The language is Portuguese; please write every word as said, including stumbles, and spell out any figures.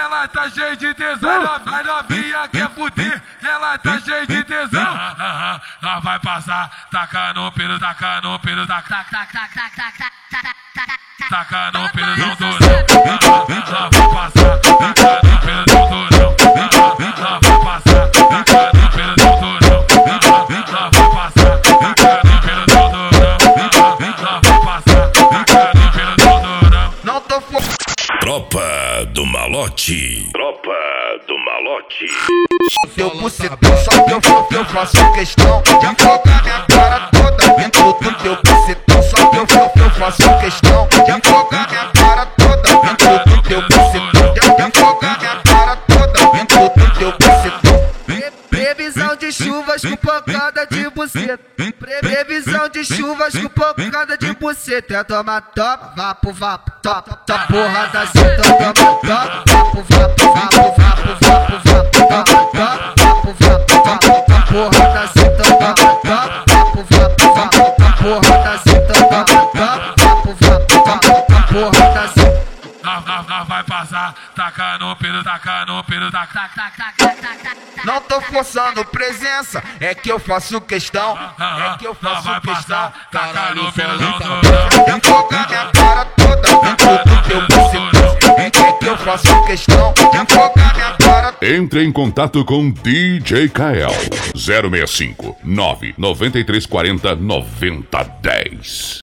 ela tá cheia de tesão. A novinha quer fuder, ela tá cheia de tesão. Ela vai passar, taca no pelo, taca no pelo, taca, taca, taca, taca, taca, taca no pelo do durão. Ela vai passar, taca no pelo do durão. Ela vai passar, taca no pelo do durão. Ela vai passar, taca no pelo do durão. Ela vai passar, taca no pelo do durão. Não tô fo... Tropa do Malote. Tropa do Malote. Teu bucetão, só que eu, eu, eu faço questão de afogar minha cara toda dentro do teu bucetão. Só que eu, eu, eu faço questão de afogar minha cara toda dentro do teu bucetão. De afogar minha cara toda dentro do teu bucetão. Previsão de chuvas com pancada de buceta. Previsão de chuvas com pancada de buceta. É toma top, vapo, vapo, top, top, porra da seta. Toma top, vapo, vapo, vapo, vapo, vapo, vapo, toma top, vapo, vapo, vapo, top, porra da seta. Toma top, vapo, vapo, vapo, top, porra da seta. Toma top, vapo, vapo, vapo, top, porra da seta. Ela vai passar, taca no pelo, taca no pelo, taca, taca, taca, taca, taca. Não tô forçando presença, é que eu faço questão, é que eu faço questão. Caralho, pelo do de afogar minha cara toda dentro do teu bucetão. É que eu faço questão de afogar minha cara. Entre em contato com D J Kael zero seis cinco nove nove três quatro zero nove zero um zero.